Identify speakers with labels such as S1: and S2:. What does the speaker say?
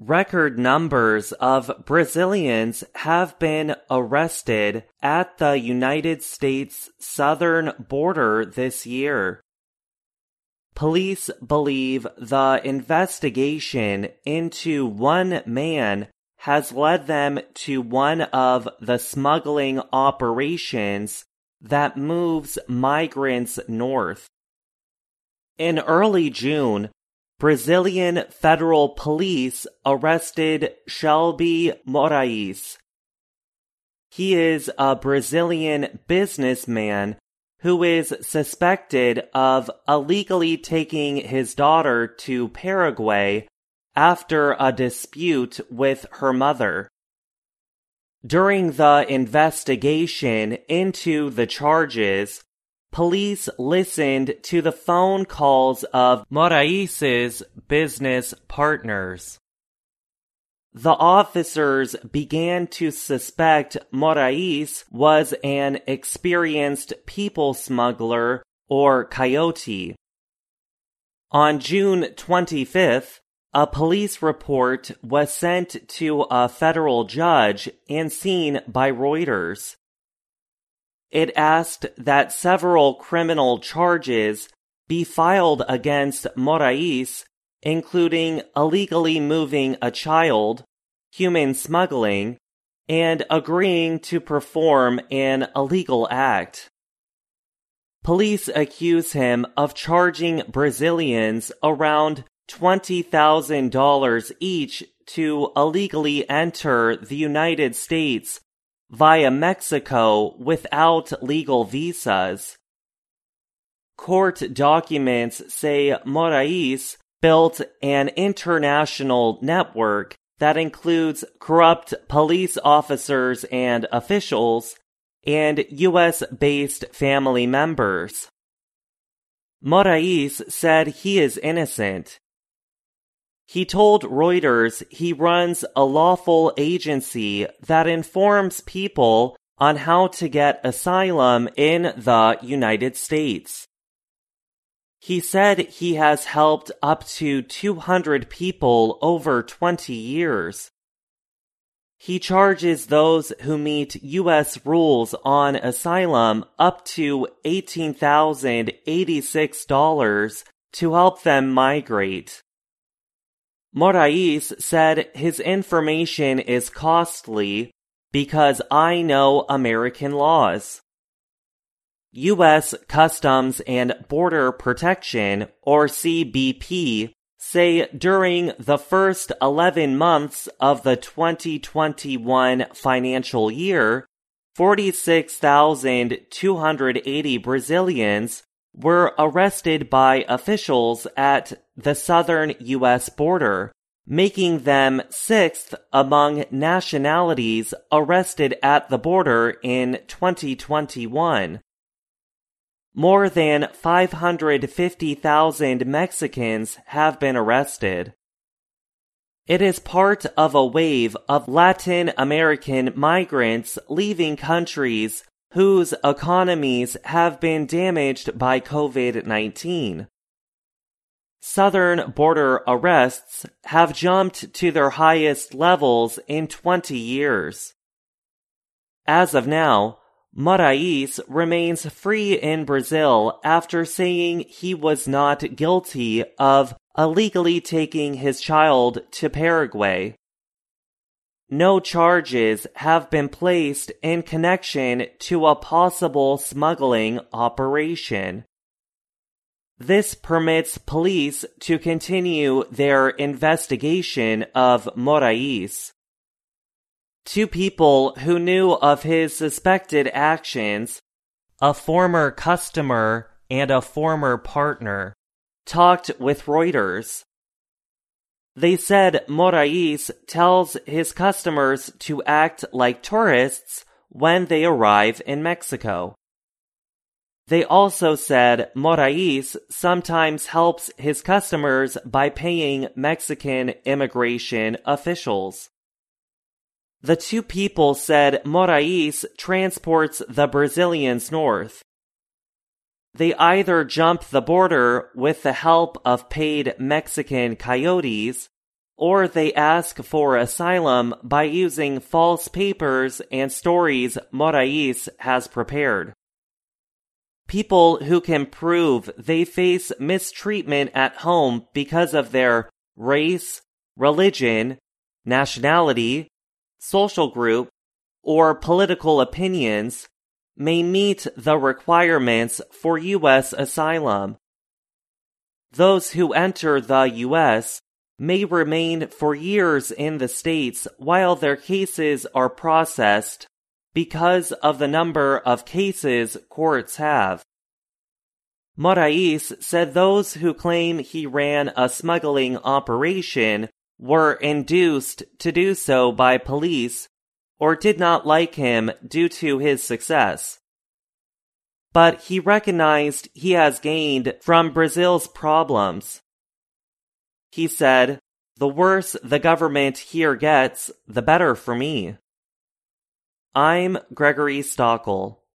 S1: Record numbers of Brazilians have been arrested at the United States southern border this year. Police believe the investigation into one man has led them to one of the smuggling operations that moves migrants north. In early June, Brazilian federal police arrested Shelby Moraes. He is a Brazilian businessman who is suspected of illegally taking his daughter to Paraguay after a dispute with her mother. During the investigation into the charges, police listened to the phone calls of Moraes' business partners. The officers began to suspect Moraes was an experienced people smuggler or coyote. On June 25th, a police report was sent to a federal judge and seen by Reuters. It asked that several criminal charges be filed against Moraes, including illegally moving a child, human smuggling, and agreeing to perform an illegal act. Police accuse him of charging Brazilians around $20,000 each to illegally enter the United States via Mexico without legal visas. Court documents say Moraes built an international network that includes corrupt police officers and officials and U.S.-based family members. Moraes said he is innocent. He told Reuters he runs a lawful agency that informs people on how to get asylum in the United States. He said he has helped up to 200 people over 20 years. He charges those who meet U.S. rules on asylum up to $18,086 to help them migrate. Moraes said his information is costly because I know American laws. U.S. Customs and Border Protection, or CBP, say during the first 11 months of the 2021 financial year, 46,280 Brazilians were arrested by officials at the southern U.S. border, making them sixth among nationalities arrested at the border in 2021. More than 550,000 Mexicans have been arrested. It is part of a wave of Latin American migrants leaving countries whose economies have been damaged by COVID-19. Southern border arrests have jumped to their highest levels in 20 years. As of now, Moraes remains free in Brazil after saying he was not guilty of illegally taking his child to Paraguay. No charges have been placed in connection to a possible smuggling operation. This permits police to continue their investigation of Moraes. Two people who knew of his suspected actions, a former customer and a former partner, talked with Reuters. They said Moraes tells his customers to act like tourists when they arrive in Mexico. They also said Moraes sometimes helps his customers by paying Mexican immigration officials. The two people said Moraes transports the Brazilians north. They either jump the border with the help of paid Mexican coyotes, or they ask for asylum by using false papers and stories Morais has prepared. People who can prove they face mistreatment at home because of their race, religion, nationality, social group, or political opinions may meet the requirements for U.S. asylum. Those who enter the U.S. may remain for years in the States while their cases are processed because of the number of cases courts have. Morais said those who claim he ran a smuggling operation were induced to do so by police or did not like him due to his success. But he recognized he has gained from Brazil's problems. He said, "The worse the government here gets, the better for me." I'm Gregory Stockel.